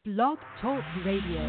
Blog Talk Radio.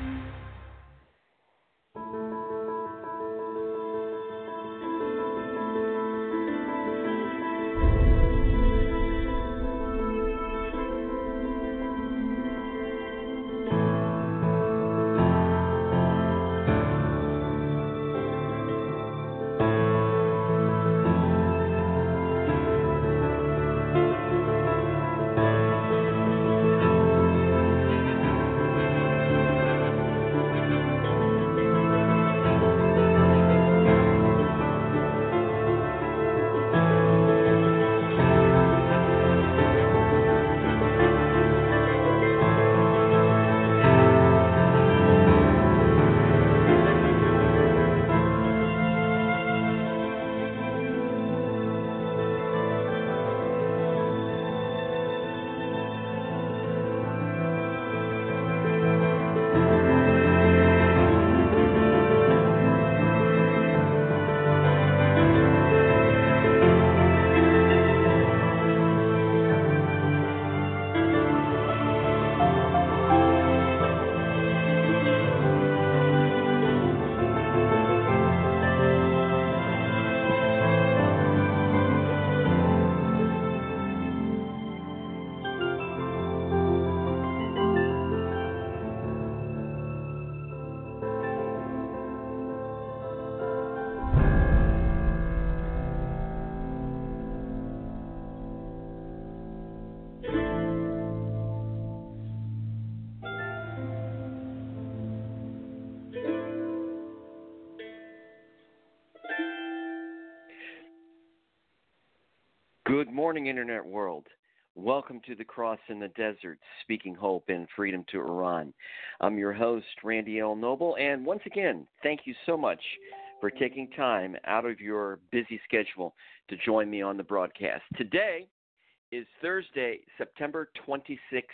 Good morning, Internet world. Welcome to The Cross in the Desert, speaking hope and freedom to Iran. I'm your host, Randy L. Noble, and once again, thank you so much for taking time out of your busy schedule to join me on the broadcast. Today is Thursday, September 26th,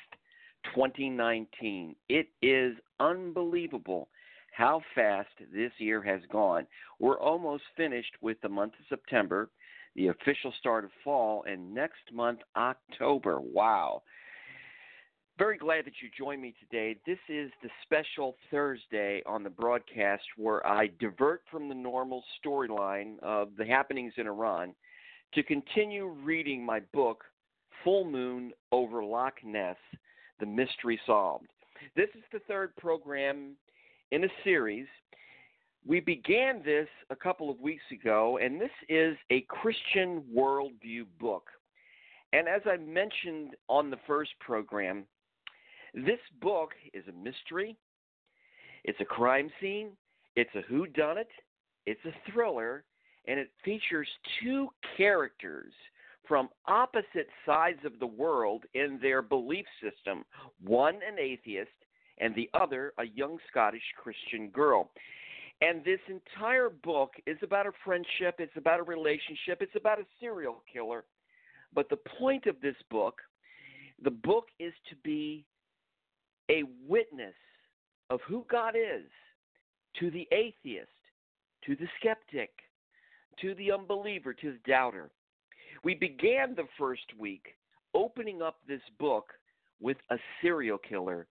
2019. It is unbelievable how fast this year has gone. We're almost finished with the month of September, the official start of fall, and next month, October. Wow. Very glad that you joined me today. This is the special Thursday on the broadcast where I divert from the normal storyline of the happenings in Iran to continue reading my book, Full Moon Over Loch Ness, The Mystery Solved. This is the third program in a series. We began this a couple of weeks ago, and this is a Christian worldview book. And as I mentioned on the first program, this book is a mystery, it's a crime scene, it's a whodunit, it's a thriller, and it features two characters from opposite sides of the world in their belief system, one an atheist and the other a young Scottish Christian girl. And this entire book is about a friendship, it's about a relationship, it's about a serial killer. But the point of this book, the book is to be a witness of who God is to the atheist, to the skeptic, to the unbeliever, to the doubter. We began the first week opening up this book with a serial killer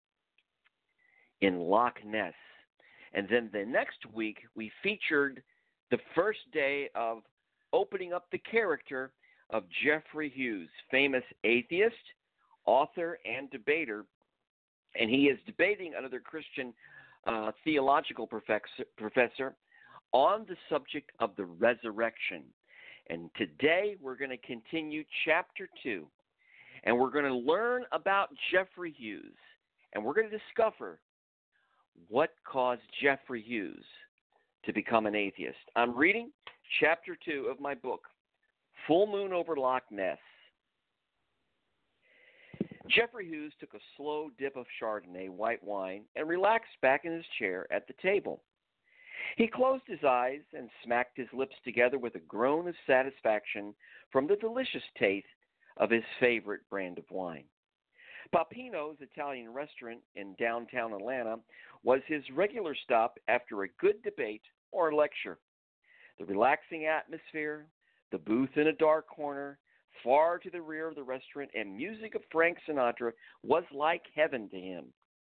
in Loch Ness. And then the next week, we featured the first day of opening up the character of Jeffrey Hughes, famous atheist, author, and debater. And he is debating another Christian theological professor on the subject of the resurrection. And today, we're going to continue chapter 2. And we're going to learn about Jeffrey Hughes. And we're going to discover what caused Jeffrey Hughes to become an atheist. I'm reading chapter 2 of my book, Full Moon Over Loch Ness. Jeffrey Hughes took a slow dip of Chardonnay white wine and relaxed back in his chair at the table. He closed his eyes and smacked his lips together with a groan of satisfaction from the delicious taste of his favorite brand of wine. Papino's Italian restaurant in downtown Atlanta was his regular stop after a good debate or lecture. The relaxing atmosphere, the booth in a dark corner, far to the rear of the restaurant, and music of Frank Sinatra was like heaven to him.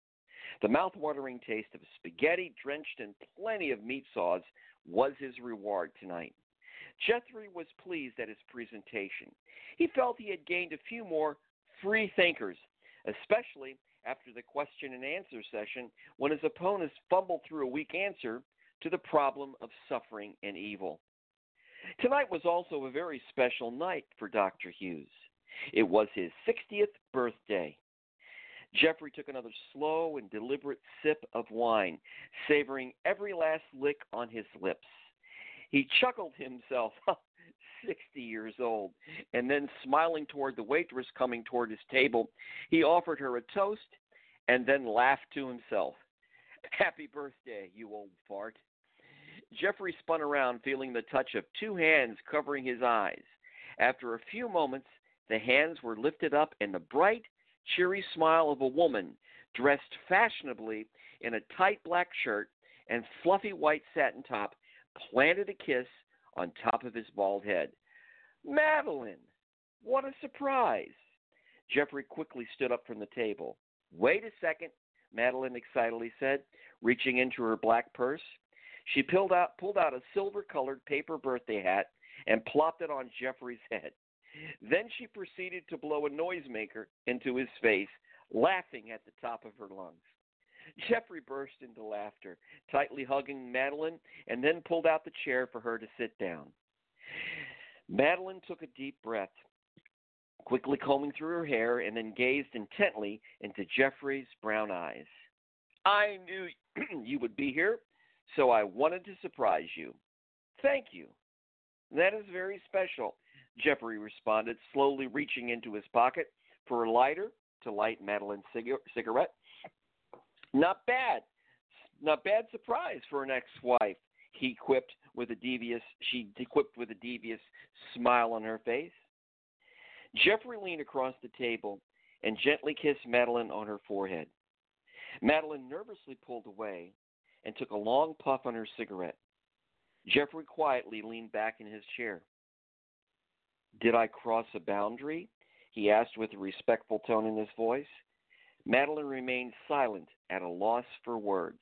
The mouth-watering taste of spaghetti drenched in plenty of meat sauce was his reward tonight. Jeffrey was pleased at his presentation. He felt he had gained a few more free thinkers, especially after the question and answer session when his opponents fumbled through a weak answer to the problem of suffering and evil. Tonight was also a very special night for Dr. Hughes. It was his 60th birthday. Jeffrey took another slow and deliberate sip of wine, savoring every last lick on his lips. He chuckled himself, 60 years old, and then smiling toward the waitress coming toward his table, he offered her a toast and then laughed to himself. Happy birthday, you old fart. Jeffrey spun around, feeling the touch of two hands covering his eyes. After a few moments, the hands were lifted up, and the bright, cheery smile of a woman dressed fashionably in a tight black shirt and fluffy white satin top planted a kiss on top of his bald head. Madeline! What a surprise! Jeffrey quickly stood up from the table. Wait a second, Madeline excitedly said, reaching into her black purse. She pulled out a silver-colored paper birthday hat and plopped it on Jeffrey's head. Then she proceeded to blow a noisemaker into his face, laughing at the top of her lungs. Jeffrey burst into laughter, tightly hugging Madeline, and then pulled out the chair for her to sit down. Madeline took a deep breath, quickly combing through her hair, and then gazed intently into Jeffrey's brown eyes. I knew you would be here, so I wanted to surprise you. Thank you. That is very special, Jeffrey responded, slowly reaching into his pocket for a lighter to light Madeline's cigarette. Not bad. Not bad surprise for an ex-wife, she quipped with a devious smile on her face. Jeffrey leaned across the table and gently kissed Madeline on her forehead. Madeline nervously pulled away and took a long puff on her cigarette. Jeffrey quietly leaned back in his chair. Did I cross a boundary? He asked with a respectful tone in his voice. Madeline remained silent, at a loss for words.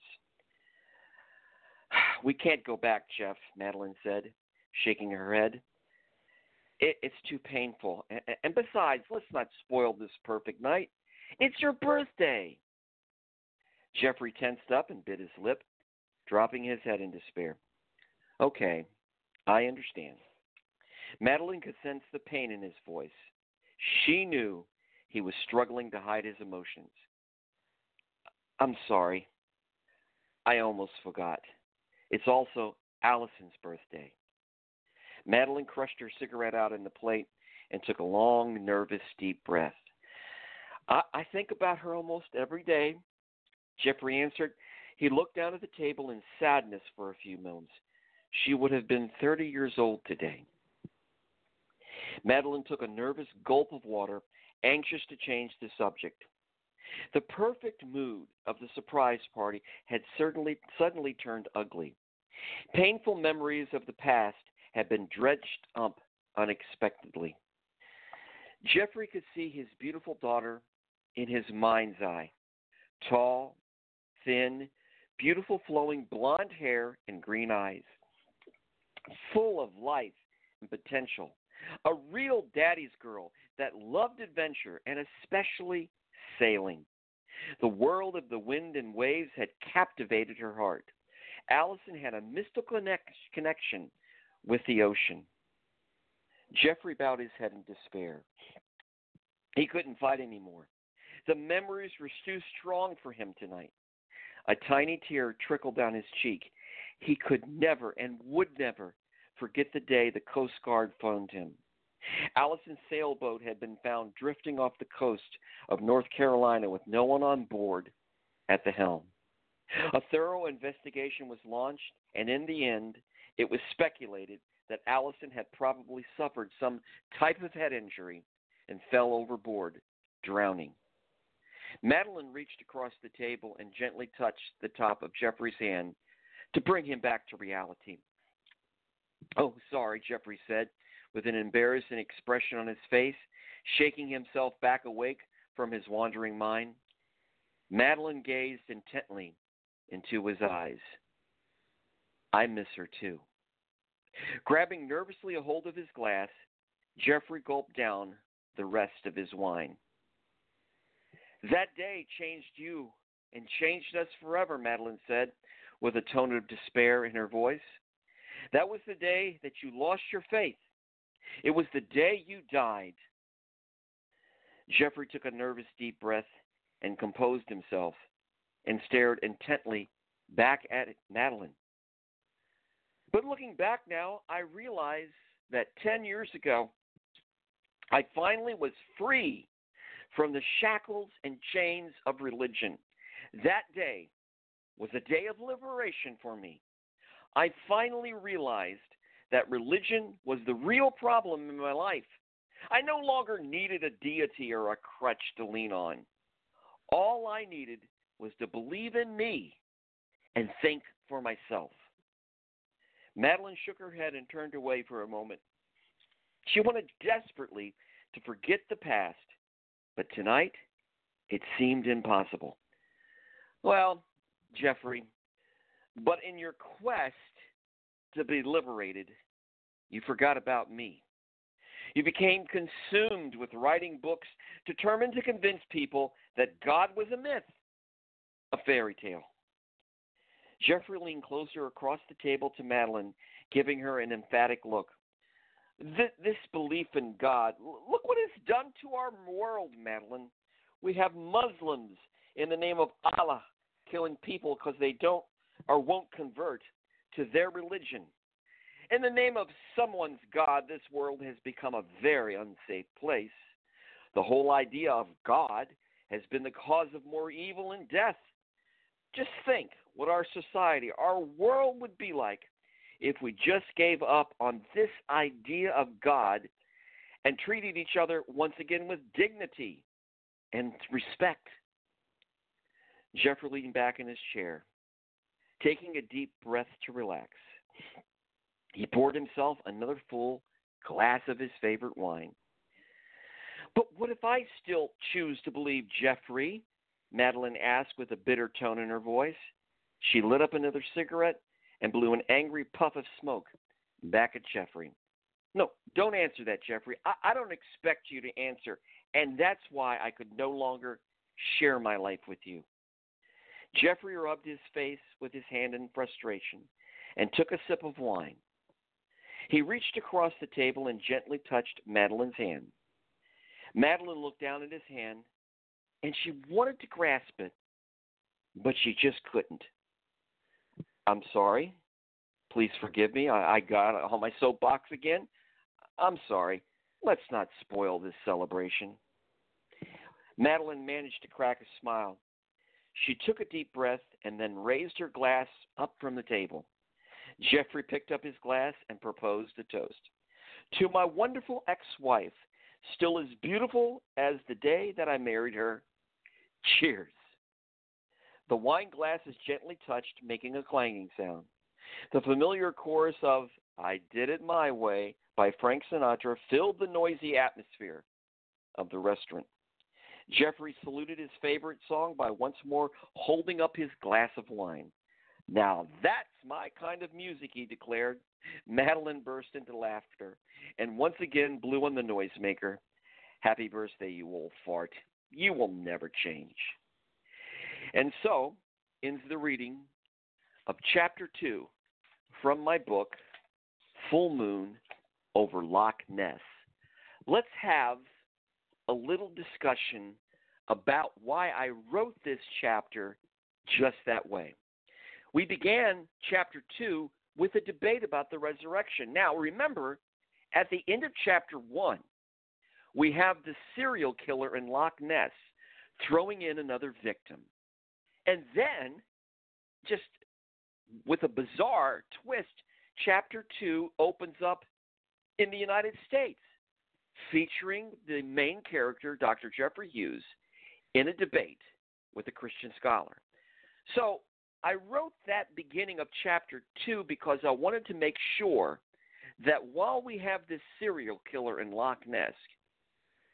We can't go back, Jeff, Madeline said, shaking her head. It's too painful. And besides, let's not spoil this perfect night. It's your birthday. Jeffrey tensed up and bit his lip, dropping his head in despair. Okay, I understand. Madeline could sense the pain in his voice. She knew he was struggling to hide his emotions. I'm sorry. I almost forgot. It's also Allison's birthday. Madeline crushed her cigarette out in the plate and took a long, nervous, deep breath. I think about her almost every day, Jeffrey answered. He looked down at the table in sadness for a few moments. She would have been 30 years old today. Madeline took a nervous gulp of water, anxious to change the subject. The perfect mood of the surprise party had suddenly turned ugly. Painful memories of the past had been dredged up unexpectedly. Jeffrey could see his beautiful daughter in his mind's eye. Tall, thin, beautiful flowing blonde hair and green eyes. Full of life and potential. A real daddy's girl that loved adventure and especially sailing. The world of the wind and waves had captivated her heart. Allison had a mystical connection with the ocean. Jeffrey bowed his head in despair. He couldn't fight anymore. The memories were too strong for him tonight. A tiny tear trickled down his cheek. He could never and would never forget the day the Coast Guard phoned him. Allison's sailboat had been found drifting off the coast of North Carolina with no one on board at the helm. A thorough investigation was launched, and in the end, it was speculated that Allison had probably suffered some type of head injury and fell overboard, drowning. Madeline reached across the table and gently touched the top of Jeffrey's hand to bring him back to reality. Oh, sorry, Jeffrey said, with an embarrassing expression on his face, shaking himself back awake from his wandering mind. Madeline gazed intently into his eyes. I miss her too. Grabbing nervously a hold of his glass, Jeffrey gulped down the rest of his wine. That day changed you and changed us forever, Madeline said, with a tone of despair in her voice. That was the day that you lost your faith. It was the day you died. Jeffrey took a nervous, deep breath and composed himself and stared intently back at Madeline. But looking back now, I realize that 10 years ago, I finally was free from the shackles and chains of religion. That day was a day of liberation for me. I finally realized that religion was the real problem in my life. I no longer needed a deity or a crutch to lean on. All I needed was to believe in me and think for myself. Madeline shook her head and turned away for a moment. She wanted desperately to forget the past, but tonight it seemed impossible. Well, Jeffrey, but in your quest to be liberated, you forgot about me. You became consumed with writing books determined to convince people that God was a myth, a fairy tale. Jeffrey leaned closer across the table to Madeline, giving her an emphatic look. This belief in God, look what it's done to our world, Madeline. We have Muslims in the name of Allah killing people because they don't or won't convert to their religion. In the name of someone's God, this world has become a very unsafe place. The whole idea of God has been the cause of more evil and death. Just think what our society, our world would be like if we just gave up on this idea of God and treated each other once again with dignity and respect. Jeffrey leaned back in his chair, taking a deep breath to relax. He poured himself another full glass of his favorite wine. But what if I still choose to believe, Jeffrey? Madeline asked with a bitter tone in her voice. She lit up another cigarette and blew an angry puff of smoke back at Jeffrey. No, don't answer that, Jeffrey. I don't expect you to answer, and that's why I could no longer share my life with you. Jeffrey rubbed his face with his hand in frustration and took a sip of wine. He reached across the table and gently touched Madeline's hand. Madeline looked down at his hand, and she wanted to grasp it, but she just couldn't. I'm sorry. Please forgive me. I got on my soapbox again. I'm sorry. Let's not spoil this celebration. Madeline managed to crack a smile. She took a deep breath and then raised her glass up from the table. Jeffrey picked up his glass and proposed a toast. To my wonderful ex-wife, still as beautiful as the day that I married her. Cheers. The wine glass is gently touched, making a clanging sound. The familiar chorus of I Did It My Way by Frank Sinatra filled the noisy atmosphere of the restaurant. Jeffrey saluted his favorite song by once more holding up his glass of wine. Now that's my kind of music, he declared. Madeline burst into laughter and once again blew on the noisemaker. Happy birthday, you old fart. You will never change. And so ends the reading of Chapter 2 from my book, Full Moon over Loch Ness. Let's have a little discussion about why I wrote this chapter just that way. We began Chapter 2 with a debate about the resurrection. Now, remember, at the end of Chapter 1, we have the serial killer in Loch Ness throwing in another victim. And then, just with a bizarre twist, Chapter 2 opens up in the United States, featuring the main character, Dr. Jeffrey Hughes, in a debate with a Christian scholar. So I wrote that beginning of Chapter 2 because I wanted to make sure that while we have this serial killer in Loch Ness,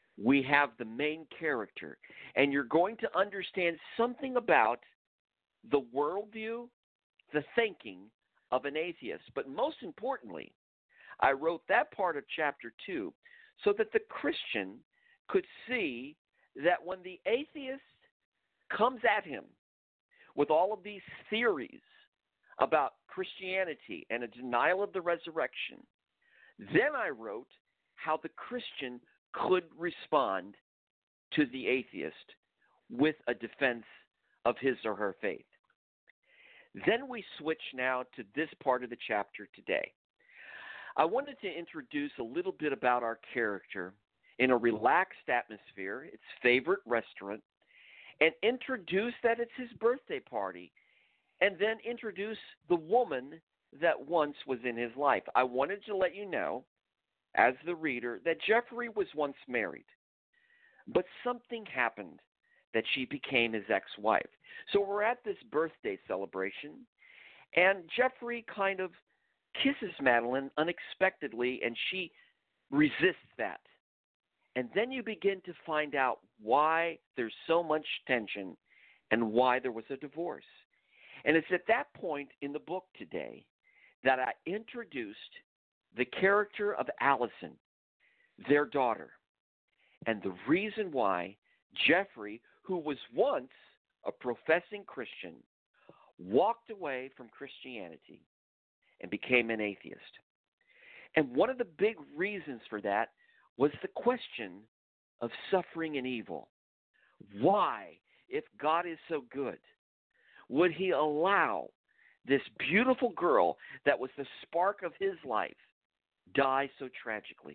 we have the main character, and you're going to understand something about the worldview, the thinking of an atheist. But most importantly, I wrote that part of chapter 2 so that the Christian could see that when the atheist comes at him with all of these theories about Christianity and a denial of the resurrection, then I wrote how the Christian could respond to the atheist with a defense of his or her faith. Then we switch now to this part of the chapter today. I wanted to introduce a little bit about our character in a relaxed atmosphere, its favorite restaurant, and introduce that it's his birthday party, and then introduce the woman that once was in his life. I wanted to let you know, as the reader, that Jeffrey was once married, but something happened that she became his ex-wife. So we're at this birthday celebration, and Jeffrey kind of kisses Madeline unexpectedly, and she resists that. And then you begin to find out why there's so much tension and why there was a divorce. And it's at that point in the book today that I introduced the character of Allison, their daughter, and the reason why Jeffrey, who was once a professing Christian, walked away from Christianity and became an atheist. And one of the big reasons for that was the question of suffering and evil. Why, if God is so good, would he allow this beautiful girl that was the spark of his life die so tragically?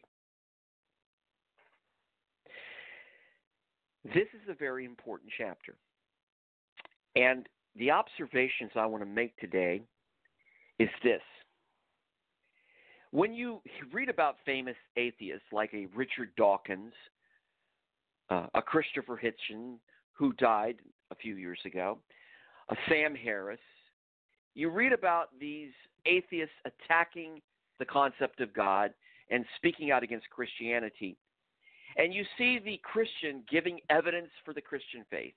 This is a very important chapter. And the observations I want to make today is this. When you read about famous atheists like a Richard Dawkins, a Christopher Hitchens, who died a few years ago, a Sam Harris, you read about these atheists attacking the concept of God and speaking out against Christianity, and you see the Christian giving evidence for the Christian faith.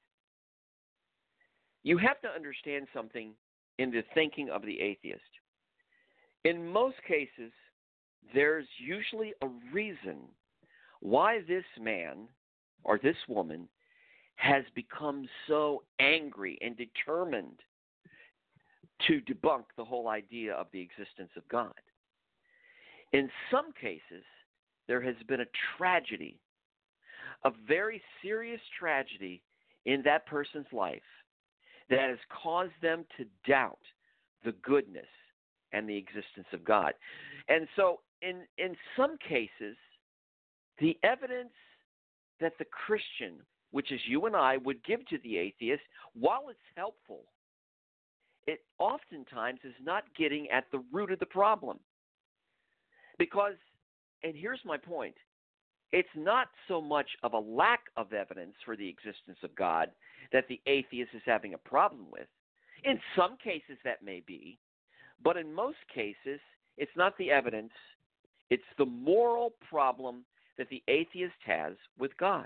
You have to understand something in the thinking of the atheist. In most cases, there's usually a reason why this man or this woman has become so angry and determined to debunk the whole idea of the existence of God. In some cases, there has been a tragedy, a very serious tragedy in that person's life that has caused them to doubt the goodness and the existence of God. And so in some cases, the evidence that the Christian, which is you and I, would give to the atheist, while it's helpful, it oftentimes is not getting at the root of the problem. Because, and here's my point, it's not so much of a lack of evidence for the existence of God that the atheist is having a problem with. In some cases that may be, but in most cases, it's not the evidence, it's the moral problem that the atheist has with God.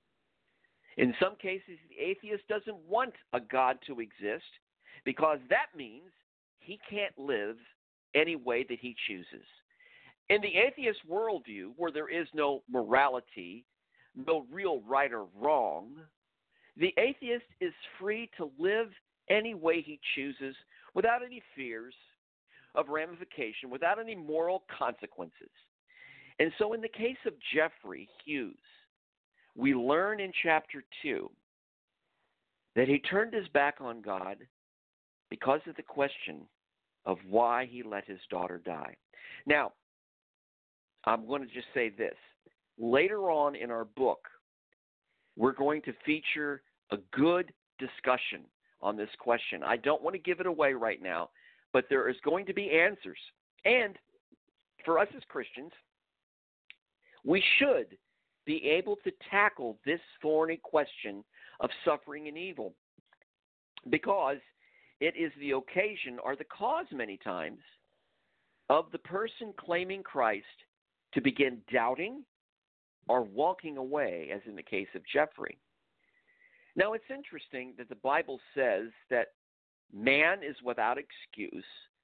In some cases, the atheist doesn't want a God to exist because that means he can't live any way that he chooses. In the atheist worldview, where there is no morality, no real right or wrong, the atheist is free to live any way he chooses without any fears of ramification, without any moral consequences. And so in the case of Jeffrey Hughes, we learn in chapter 2 that he turned his back on God because of the question of why he let his daughter die. Now, I'm going to just say this. Later on in our book, we're going to feature a good discussion on this question. I don't want to give it away right now, but there is going to be answers. And for us as Christians, we should be able to tackle this thorny question of suffering and evil because it is the occasion or the cause many times of the person claiming Christ to begin doubting are walking away, as in the case of Jeffrey. Now, it's interesting that the Bible says that man is without excuse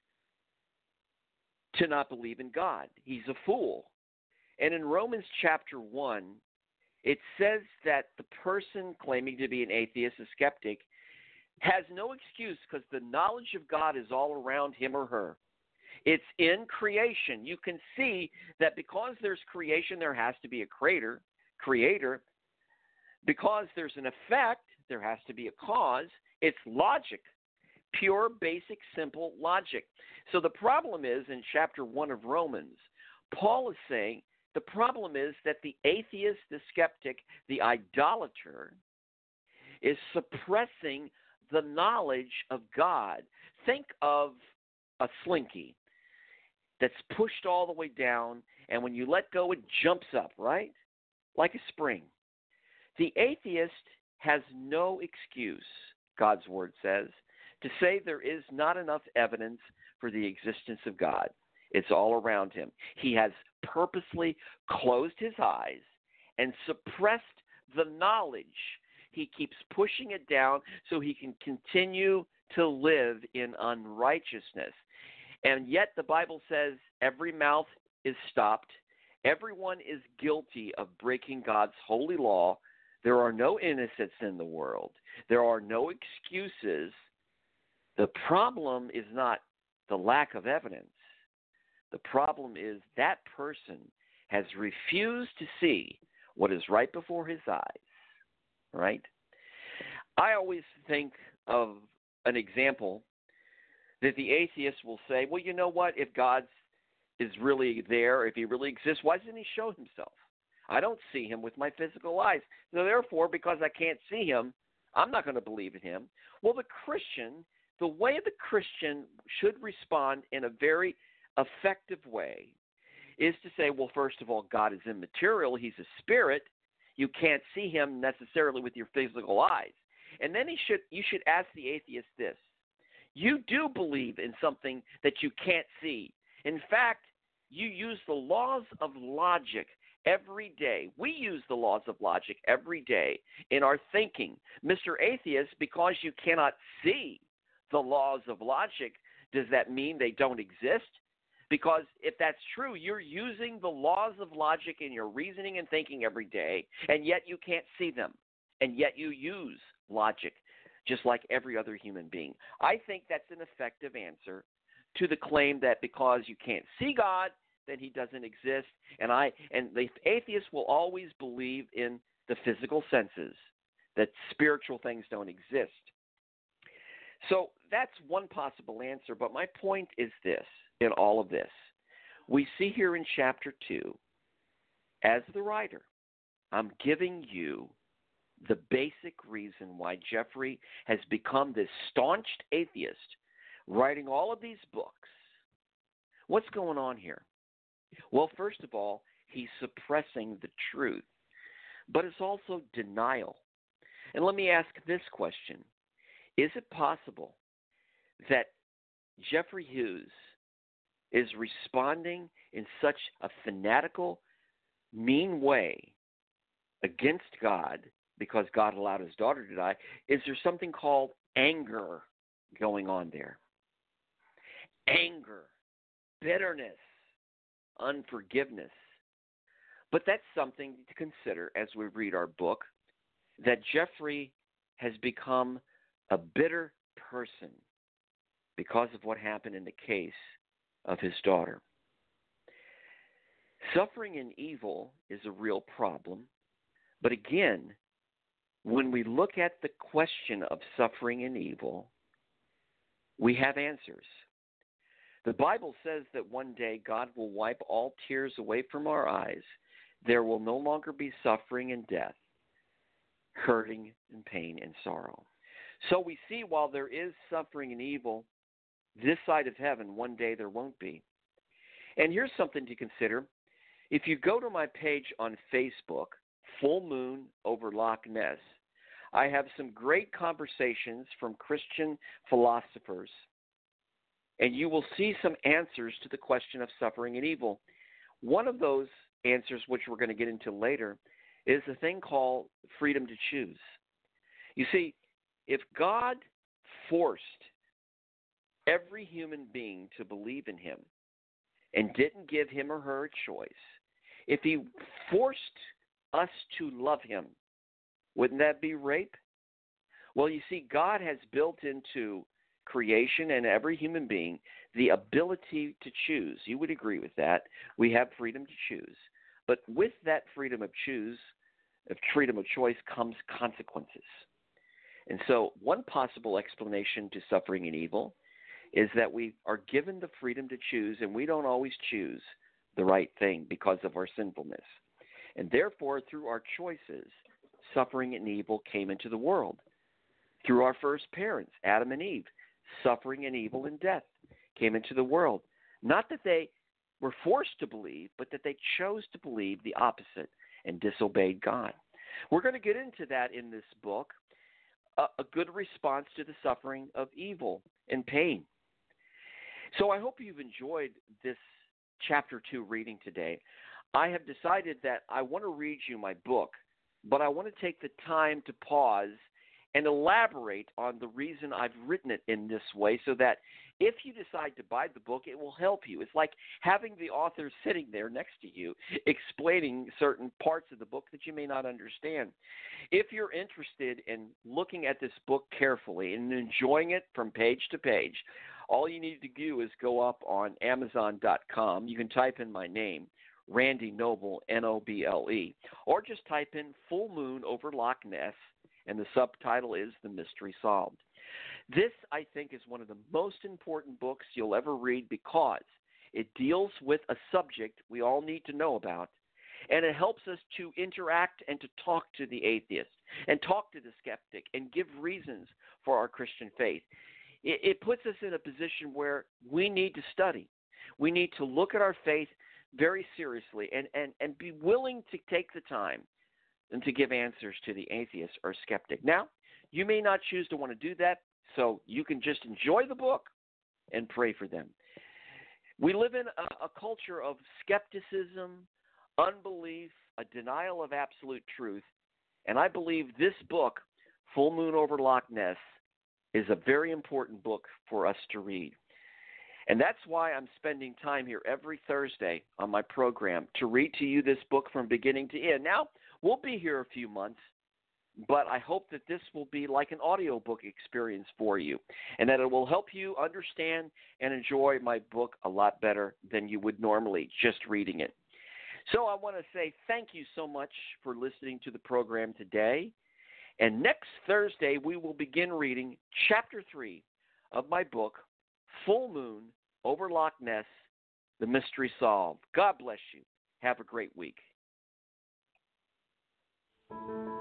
to not believe in God. He's a fool. And in Romans chapter 1, it says that the person claiming to be an atheist, a skeptic, has no excuse because the knowledge of God is all around him or her. It's in creation. You can see that because there's creation, there has to be a creator. Because there's an effect, there has to be a cause. It's logic, pure, basic, simple logic. So the problem is, in chapter 1 of Romans, Paul is saying the problem is that the atheist, the skeptic, the idolater is suppressing the knowledge of God. Think of a slinky that's pushed all the way down, and when you let go, it jumps up, right? Like a spring. The atheist has no excuse, God's word says, to say there is not enough evidence for the existence of God. It's all around him. He has purposely closed his eyes and suppressed the knowledge. He keeps pushing it down so he can continue to live in unrighteousness. And yet the Bible says every mouth is stopped. Everyone is guilty of breaking God's holy law. There are no innocents in the world. There are no excuses. The problem is not the lack of evidence. The problem is that person has refused to see what is right before his eyes, right? I always think of an example that the atheist will say, well, you know what, if God is really there, if he really exists, why doesn't he show himself? I don't see him with my physical eyes. So therefore, because I can't see him, I'm not going to believe in him. Well, the Christian, the way the Christian should respond in a very effective way is to say, well, first of all, God is immaterial. He's a spirit. You can't see him necessarily with your physical eyes. And then you should ask the atheist this. You do believe in something that you can't see. In fact, you use the laws of logic every day. We use the laws of logic every day in our thinking. Mr. Atheist, because you cannot see the laws of logic, does that mean they don't exist? Because if that's true, you're using the laws of logic in your reasoning and thinking every day, and yet you can't see them, and yet you use logic just like every other human being. I think that's an effective answer to the claim that because you can't see God, then he doesn't exist. And the atheist will always believe in the physical senses, that spiritual things don't exist. So that's one possible answer, but my point is this in all of this. We see here in chapter 2, as the writer, I'm giving you the basic reason why Jeffrey has become this staunched atheist, writing all of these books. What's going on here? Well, first of all, he's suppressing the truth, but it's also denial. And let me ask this question. Is it possible that Jeffrey Hughes is responding in such a fanatical, mean way against God because God allowed his daughter to die? Is there something called anger going on there? Anger, bitterness, unforgiveness. But that's something to consider as we read our book, that Jeffrey has become a bitter person because of what happened in the case of his daughter. Suffering and evil is a real problem. But again, when we look at the question of suffering and evil, we have answers. The Bible says that one day God will wipe all tears away from our eyes. There will no longer be suffering and death, hurting and pain and sorrow. So we see while there is suffering and evil, this side of heaven, one day there won't be. And here's something to consider. If you go to my page on Facebook, Full Moon over Loch Ness, I have some great conversations from Christian philosophers, and you will see some answers to the question of suffering and evil. One of those answers, which we're going to get into later, is the thing called freedom to choose. You see, if God forced every human being to believe in him and didn't give him or her a choice, if he forced us to love him, wouldn't that be rape? Well, you see, God has built into creation and every human being the ability to choose. You would agree with that. We have freedom to choose. But with that freedom of choice comes consequences. And so one possible explanation to suffering and evil is that we are given the freedom to choose, and we don't always choose the right thing because of our sinfulness. And therefore, through our choices, suffering and evil came into the world. Through our first parents, Adam and Eve, suffering and evil and death came into the world. Not that they were forced to believe, but that they chose to believe the opposite and disobeyed God. We're going to get into that in this book, a good response to the suffering of evil and pain. So I hope you've enjoyed this chapter 2 reading today. I have decided that I want to read you my book, but I want to take the time to pause and elaborate on the reason I've written it in this way so that if you decide to buy the book, it will help you. It's like having the author sitting there next to you explaining certain parts of the book that you may not understand. If you're interested in looking at this book carefully and enjoying it from page to page, all you need to do is go up on Amazon.com. You can type in my name, Randy Noble, Noble, or just type in Full Moon over Loch Ness, and the subtitle is The Mystery Solved. This, I think, is one of the most important books you'll ever read because it deals with a subject we all need to know about, and it helps us to interact and to talk to the atheist and talk to the skeptic and give reasons for our Christian faith. It puts us in a position where we need to study. We need to look at our faith very seriously and be willing to take the time and to give answers to the atheist or skeptic. Now, you may not choose to want to do that, so you can just enjoy the book and pray for them. We live in a culture of skepticism, unbelief, a denial of absolute truth, and I believe this book, Full Moon over Loch Ness, is a very important book for us to read. And that's why I'm spending time here every Thursday on my program to read to you this book from beginning to end. Now, we'll be here a few months, but I hope that this will be like an audiobook experience for you and that it will help you understand and enjoy my book a lot better than you would normally just reading it. So I want to say thank you so much for listening to the program today. And next Thursday, we will begin reading Chapter 3 of my book, Full Moon over Loch Ness, The Mystery Solved. God bless you. Have a great week.